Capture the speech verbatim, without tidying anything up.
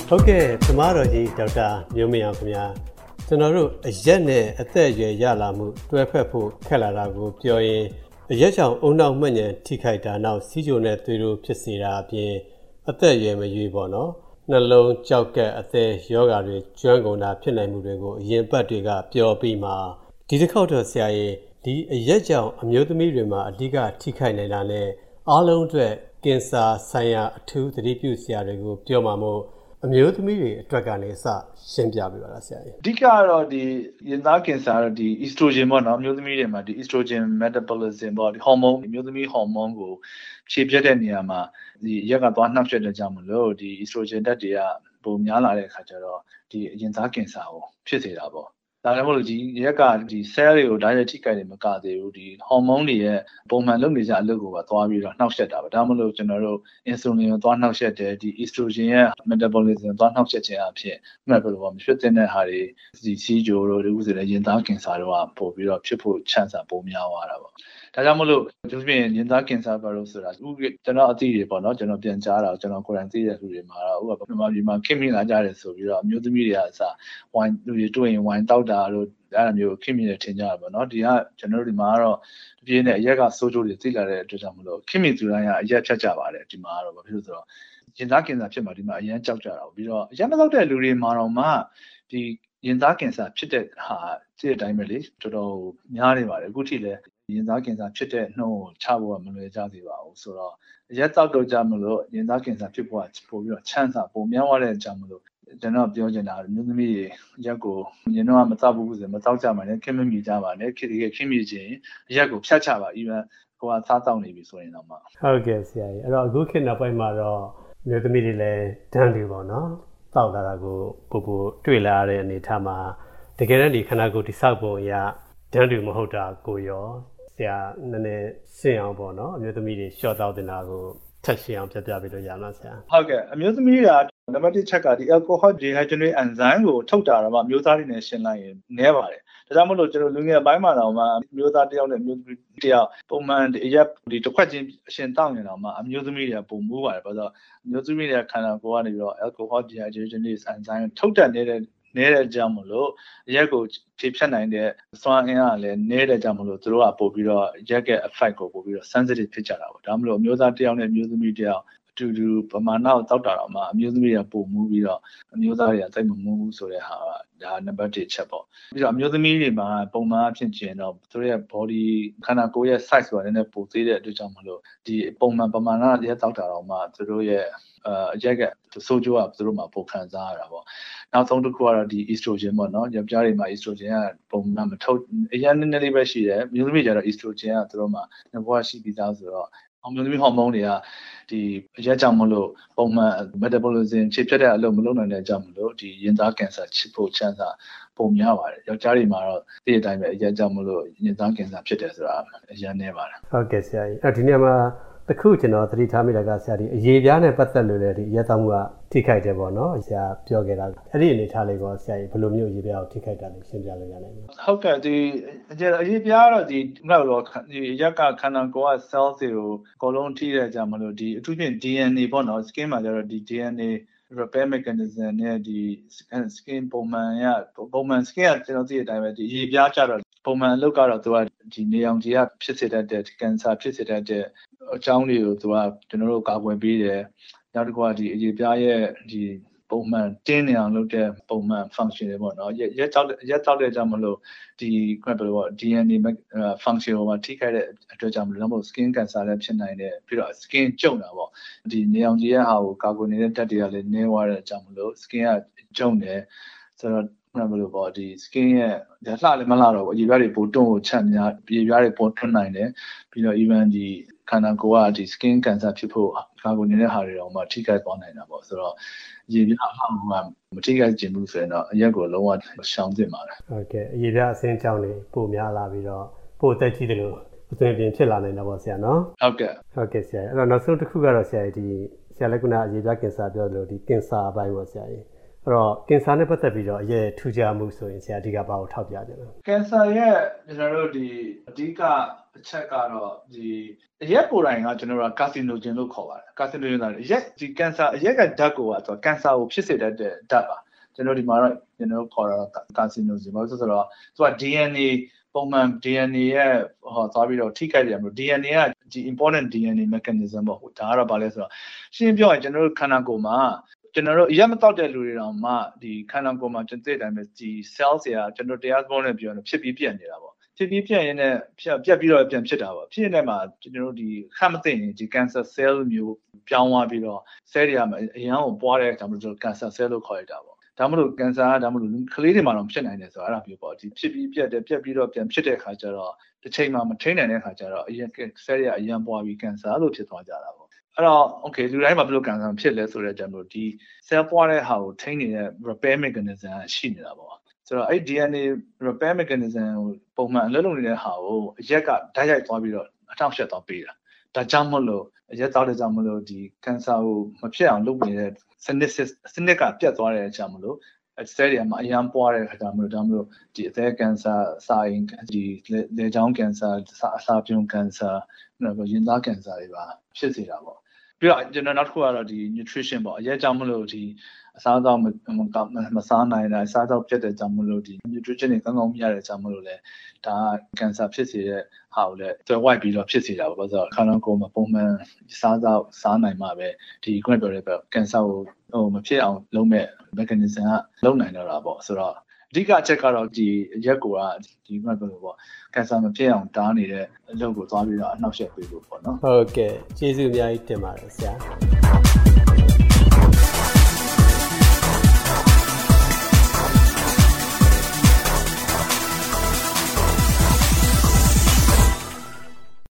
ဟုတ်ကဲ့သမားတော်ကြီးဒေါက်တာမျိုးမင်းအောင်ခင်ဗျာကျွန်တော်တို့အရက်နဲ့အသက်အရွယ်ရလာမှုတွဲဖက်ဖို့ခက်လာတာကိုပြောရင်အရက်ကြောင့်အုံနောက်မှတ်ဉဏ်ထိခိုက်တာနောက်စီးချိုနဲ့သွေးတို့ဖြစ်စေတာအပြင်အသက်အရွယ်မရွေးပေါ့နော်နှလုံးကြောက်ကက်အသက်ယောဂါတွေကျွမ်းကုန်တာဖြစ်နိုင်မှုတွေကိုအရင်ပတ်တွေကပြောပြီးမှဒီတစ်ခေါက်တော့ဆရာကြီးဒီအရက်ကြောင့်အမျိုးသမီးတွေမှာအဓိကထိခိုက်နေတာနဲ့အားလုံးအတွက်ကင်ဆာဆိုင်ရာအထူးသတိပြုစရာတွေကိုပြောမှာမို့အမျိုးသမီးတွေအတွက်ကနေစရှင်းပြပေးပါလားဆရာကြီးအဓိကတော့ဒီရင်သားကင်ဆာတော့ဒီ estrogen ပေါ့နော်အမျိုးသမီးတွေမှာဒီ estrogen metabolism ပေါ့ဒီ hormone အမျိုးသမီး hormone ကိုဖြည့်ပြတ်တဲ့နေရာမှာဒီရက်ကသွားနှောက်ယှက်တဲ့ကြောင့်မလို့ဒီ estrogen ဓာတ်တွေကပုံများလာတဲ့အခါကျတော့ဒီရင်သားကင်ဆာကိုဖြစ်စေတာပေါ့ဒါကြောင့်မို့လို့ဒီရက်ကဒီ cell တွေကိုဒါရိုက်ထိခိုက်နေမကသေးဘူးဒီ hormone တွေရဲ့ပုံမှန်လုပ်နေကြအလုပ်ကိုပါသွားပြီးတော့နှောက်ယှက်တာပဲဒါမှမဟုတ်ကျွန်တော်တို့ insulin ကိုသွားနှောက်ယှက်တယ်ဒီ estrogen ရဲ့ metabolism သွားနှောက်ယှက်ခြင်းအဖြစ်မှတ်လို့ပေါ့မဖြစ်တဲ့ဟာတွေဒီစီးကြိုတို့ဒီဥစ္စာတွေရင်သားကင်ဆာတို့ကပို့ပြီးတော့ဖြစ်ဖို့ chance ပိုများသွားတာပေါ့ဒါကြောင့်မလို့သူပြင်ရင်သားကင်ဆာဘာလို့ဆိုတာဥကျွန်တော်အသိတွေပေါ့နော်ကျွန်တော်ပြန်ကြားတာကျွန်တော်ကိုယ်တိုင်သိတဲ့လူတွေမှာတော့ဥပမာဒီမှာခင်မိလာကြတယ်ဆိုပြီးတော့အမျိုးသမီးတွေကအစားဝိုင်းလူတွေတွေ့ရင်ဝိုင်းတောက်တာတို့အဲ့လိုမျိုးခင်မိတယ်ထင်ကြတာပေါ့နော်ဒီကကျွန်တော်တို့ဒီမှာကတော့ဒီပြင်းနဲ့အရက်ကစိုးကျိုးတွေသိလာတဲ့အတွက်ကြောင့်မလို့ခင်မိသူတိုင်းကအရက်ဖြတ်ကြပါတယ်ဒီမှာကတော့ဘာဖြစ်လို့ဆိုတော့ရင်သားကင်ဆာဖြစ်မှာဒီမှာအရင်ကြောက်ကြတာပြီးတော့အရက်မသောက်တဲ့လူတွေမှာတော့မှဒီရင်သားကင်ဆာဖြစ်တဲ့ဟာသိတဲ့အတိုင်းပဲလေတော်တော်များနေပါတယ်အခုထိလည်းရင်သားကင်ဆာဖြစ်တဲ့နှုန်းကိုချဖို့ကမလွယ်ကြသေးပါဘူးဆိုတော့ရက်တောက်တော့ကြမလို့ရင်သားကင်ဆာဖြစ်ဖို့ကပို့ပြီးတော့ chance ပုံများသွားတဲ့အကြောင်းမလို့ကျွန်တော်ပြောချင်တာမျိုးသမီးတွေရက်ကိုရင်တော့မတောက်ဘူးဆိုမတောက်ကြပါနဲ့ခင်မမိကြပါနဲ့ခင်ခင်ခင်မိခြင်းရက်ကိုဖြတ်ချပါ even ကိုကစားတောက်နေပြီဆိုရင်တော့မှဟုတ်ကဲ့ဆရာကြီးအဲ့တော့အခုခေတ်နောက်ပိုင်းမှာတော့မျိုးသမီးတွေလည်းတန်းတယ်ပေါ့နော်တောက်လာတာကိုပို့ပို့တွေ့လာတဲ့အနေထားမှာတကယ်တမ်းဒီခန္ဓာကိုယ်တိဆောက်ပုံအရတန်းတယ်မဟုတ်တာကိုရောဆရာနည်းနည်းရှင်းအောင်ပေါ့နော်အမျိုးသမီးတွေရှော့တောက်တင်တာကိုထပ်ရှင်းအောင်ပြပြပေးလို့ရမလားဆရာဟုတ်ကဲ့အမျိုးသမီးကနံပါတ်တစ်ချက်ကဒီ alcohol dehydrogenase enzyme ကိုထုတ်တာတော့အမျိုးသားတွေနဲ့ရှင်းလိုက်ရင်နည်းပါတယ်ဒါကြောင့်မလို့ကျွန်တော်လူငယ်ပိုင်းမှာတော့မှအမျိုးသားတယောက်နဲ့အမျိုးသမီးတယောက်ပုံမှန်အရက်ဒီတစ်ခွက်ချင်းအရှင်တောက်နေတော့မှအမျိုးသမီးတွေကပုံမူးပါတယ်ဘာလို့အမျိုးသမီးတွေကခန္ဓာကိုယ်ကနေပြီးတော့ alcohol dehydrogenase enzyme ထုတ်တတ်နေတဲ့နည်းတဲ့ကြောင့်မလို့ရက်ကိုဖြည့်ဖြတ်နိုင်တဲ့စွမ်းအင်အားလည်းနည်းတဲ့ကြောင့်မလို့သူတို့ကပို့ပြီးတော့ရက်ရဲ့ effect ကိုပို့ပြီးတော့ sensitive ဖြစ်ကြတာပေါ့ဒါမှမဟုတ်အမျိုးသားတယောက်နဲ့အမျိုးသမီးတယောက်အတူတူပမာဏကိုတောက်တာတော့မှအမျိုးသမီးတွေကပို့မှုပြီးတော့အမျိုးသားတွေကတိတ်မမှုဘူးဆိုတဲ့ဟာဒါနံပါတ်တစ်ချက်ပေါ့ပြီးတော့အမျိုးသမီးတွေမှာပုံမှန်အဖြစ်ကျင်တော့သူတို့ရဲ့ body ခန္ဓာကိုယ်ရဲ့ size ဆိုတာနည်းနည်းပိုသေးတဲ့အတွက်ကြောင့်မလို့ဒီပုံမှန်ပမာဏရက်တောက်တာတော့မှသူတို့ရဲ့အရက်ကဆိုးကျိုးကသူတို့မှာပိုခံစားရတာပေါ့နောက်ဆုံးတစ်ခုကတော့ဒီ estrogen ပေါ့နော်ယောက်ျားတွေမှာ estrogen ကပုံမှန်မထုတ်အရင်နည်းနည်းလေးပဲရှိတယ်မျိုးသမီးကျတော့ estrogen ကသူတို့မှာငဘွားရှိပြီးသားဆိုတော့အမျိုးသမီးဟော်မုန်းတွေကဒီအရက်ကြောင့်မလို့ပုံမှန် metabolism ချေဖြတ်တဲ့အလုပ်မလုပ်နိုင်တဲ့အကြောင်းမလို့ဒီရင်သားကင်ဆာဖြစ်ဖို့ chance ပုံများပါတယ်ယောက်ျားတွေမှာတော့ဒီအတိုင်းပဲအရက်ကြောင့်မလို့ရင်သားကင်ဆာဖြစ်တယ်ဆိုတာအရင်နေပါတယ်ဟုတ်ကဲ့ဆရာကြီးအဲ့ဒီနေရာမှာတခုကျွန်တော်သတိထားမိတာကဆရာဒီအရေးပြားနဲ့ပတ်သက်လို့လည်းဒီရက်သားမှုကထိခိုက်တယ်ပေါ့နော်ဆရာပြောခဲ့တာအဲ့ဒီအနေထားလေးကိုဆရာကြီးဘယ်လိုမျိုးအရေးပြားကိုထိခိုက်တာလဲရှင်းပြလို့ရနိုင်မလားဟုတ်ကဲ့ဒီအရေးပြားတော့ဒီငါ့တော့ဒီရက်ကခန္ဓာကိုယ်က cell တွေကိုအကုန်လုံးထိတဲ့ကြောင့်မလို့ဒီအထူးဖြင့် D N A ပေါ့နော် skin မှာကျတော့ဒီ D N A repair mechanism နဲ့ဒီ skin ပုံမှန်ရပုံမှန် skin ကကျွန်တော်သိတဲ့အတိုင်းပဲဒီအရေးပြားကြတော့ပုံမှန်အလုပ်ကတော့သူကဒီနေအောင်ကြီးကဖြစ်စေတတ်တဲ့ကင်ဆာဖြစ်စေတတ်တဲ့အကြောင်းတွေကိုသူကကျွန်တော်တို့ကာကွယ်ပေးတယ်နောက်တစ်ခုကဒီအရေးပြားရဲ့ဒီပုံမှန်တင်းနေအောင်လုပ်တဲ့ပုံမှန် function တွေပေါ့နော်ရက်တောက်ရက်တောက်တဲ့ကြောင့်မလို့ဒီခွင့်ပြောပေါ့ D N A function ကိုထိခိုက်တဲ့အတွက်ကြောင့်မလို့ skin cancer လည်းဖြစ်နိုင်တယ်ပြီးတော့ skin ကျုံတာပေါ့ဒီနေအောင်ကြီးရဲ့ဟာကိုကာကွယ်နေတဲ့တက်တွေကလည်းနည်းသွားတဲ့အကြောင်းမလို့ skin ကကျုံတယ်ဆိုတော့ဘယ်လိုပေါ့ဒီ skin ရဲ့လှလည်းမလှတော့ဘူးအရေပြားတွေပိုတွန်းကိုချက်များအရေပြားတွေပိုတွန်းနိုင်တယ်ပြီးတော့ even ဒီခန္ဓာကိုယ်ကဒီ skin cancer ဖြစ်ဖို့ကာကွယ်နေတဲ့ဟာတွေတော့မှထိခိုက်သွားနိုင်တာပေါ့ဆိုတော့ရေပြားအမှုကမထိခိုက်ခြင်းဘူးဆိုရင်တော့အရက်ကိုလုံးဝရှောင်သင့်ပါတယ်ဟုတ်ကဲ့အရေပြားအဆင်းကြောင်းတွေပိုများလာပြီးတော့ပိုတက်ကြီးတယ်လို့အသွင်ပြင်ဖြစ်လာနိုင်တာပေါ့ဆရာနော်ဟုတ်ကဲ့ဟုတ်ကဲ့ဆရာအဲ့တော့နောက်ဆုံးတစ်ခုကတော့ဆရာဒီဆရာလည်းခုနအရေပြားကင်ဆာပြောလို့ဒီကင်ဆာအပိုင်းပေါ့ဆရာကြီးအဲ့တော့ကင်ဆာနဲ့ပတ်သက်ပြီးတော့အရေးထူးခြားမှုဆိုရင်ဆရာအဓိကဘာကိုထောက်ပြကြလဲကင်ဆာရဲ့ကျွန်တော်တို့ဒီအဓိကအချက်ကတော့ဒီအရက်ကိုယ်တိုင်ကကျွန်တော်တို့ကာစီနိုဂျင်လို့ခေါ်ပါတယ်ကာစီနိုဂျင်ဆိုတာအရက်ဒီကင်ဆာအရက်ကဓာတ်ကိုကဆိုကင်ဆာကိုဖြစ်စေတတ်တဲ့ဓာတ်ပါကျွန်တော်ဒီမှာတော့ကျွန်တော်ခေါ်တာကာစီနိုဂျင်ဘာလို့ဆိုတော့သူက ဒီ အန် အေ ပုံမှန် ဒီ အန် အေ ရဲ့ဟောသွားပြီးတော့ထိခိုက်တယ်မျိုး ဒီ အန် အေ ကဒီ important ဒီ အန် အေ mechanism ပေါ့ဒါကတော့ဘာလဲဆိုတော့ရှင်းပြောရင်ကျွန်တော်တို့ခန္ဓာကိုယ်မှာကျွန်တော်တို့အရက်မတောက်တဲ့လူတွေတောင်မှဒီခန္ဓာကိုယ်မှာကျွန်တော်သိတဲ့အတိုင်းပဲဒီ cells တွေကကျွန်တော်တရားသဘောနဲ့ပြောရင်ဖြစ်ပြီးပြတ်နေတာပေါ့ဖြစ်ပြီးပြတ်ရင်လည်းပြတ်ပြတ်ပြီးတော့ပြန်ဖြစ်တာပေါ့ဖြစ်နေတဲ့မှာကျွန်တော်တို့ဒီခက်မသိရင်ဒီ cancer cell မျိုးပြောင်းသွားပြီးတော့ cell တွေကအရန်ကိုပွားတဲ့အခါမှာကျွန်တော် cancer cell လို့ခေါ်ရတာပေါ့ဒါမှမဟုတ် cancer ကဒါမှမဟုတ်ကလေးတွေမှာတော့ဖြစ်နိုင်တယ်ဆိုတော့အဲ့ဒါမျိုးပေါ့ဒီဖြစ်ပြီးပြတ်တယ်ပြတ်ပြီးတော့ပြန်ဖြစ်တဲ့အခါကျတော့တစ်ချိန်မှာမထိနိုင်တဲ့အခါကျတော့အရင် cell တွေကအရန်ပွားပြီး cancer လို့ဖြစ်သွားကြတာပေါ့အဲ့တော့ okay လူတိုင်းမှာဘယ်လို cancer ဖြစ်လဲဆိုတော့ကျွန်တော်ဒီ cell ပွားတဲ့ဟာကိုထိန်းနေတဲ့ repair mechanism ရှိနေတာပေါ့ဆိုတော့အဲ့ ဒီ အန် အေ repair mechanism ကိုပုံမှန်အလုပ်လုပ်နေတဲ့ဟာကိုအရက်ကဓာတ်ရိုက်သွားပြီးတော့အထောက်အဆက်သွားပေးတာဒါကြောင့်မလို့အရက်တောက်တဲ့ကြောင့်မလို့ဒီ cancer ကိုမဖြစ်အောင်လုပ်နေတဲ့စနစ်စနစ်ကပြတ်သွားတဲ့အကြောင်းမလို့ဆဲတွေမှာအရန်ပွားတဲ့ခါကျမလို့ဒါမှမဟုတ်ဒီအသက်ကင်ဆာစာရင်ဒီလေကြောင်းကင်ဆာအစာပြုံးကင်ဆာနောက်ရင်သားကင်ဆာတွေပါဖြစ်စေတာပေါ့ပြီးတော့ကျွန်တော်နောက်တစ်ခုကတော့ဒီ nutrition ပေါ့အရက်ကြောင့်မလို့ဒီအစားအသောက်မစားနိုင်တာအစားအသောက်ပြတ်တဲ့ကြောင့်မလို့ဒီ nutrition တွေကောင်းကောင်းမရတဲ့ကြောင့်မလို့လေဒါကင်ဆာဖြစ်စေတဲ့ဟာကိုလည်းတွယ်ဝိုက်ပြီးတော့ဖြစ်စေတာပေါ့ဆိုတော့ခန္ဓာကိုယ်မှာပုံမှန်စားသောက်စားနိုင်မှပဲဒီခုနပြောတဲ့ကင်ဆာကိုဟိုမဖြစ်အောင်လုပ်မဲ့ mechanism ကလုပ်နိုင်တော့တာပေါ့ဆိုတော့အဓိကအချက်ကတော့ဒီရက်ကိုကဒီခုနပြောလို့ပေါ့ကင်ဆာမဖြစ်အောင်တားနေတဲ့အလုပ်ကိုသွားပြီးတော့အနှောက်အယှက်ပေးဖို့ပေါ့နော်ဟုတ်ကဲ့ကျေးဇူးအများကြီးတင်ပါတယ်ဆရာ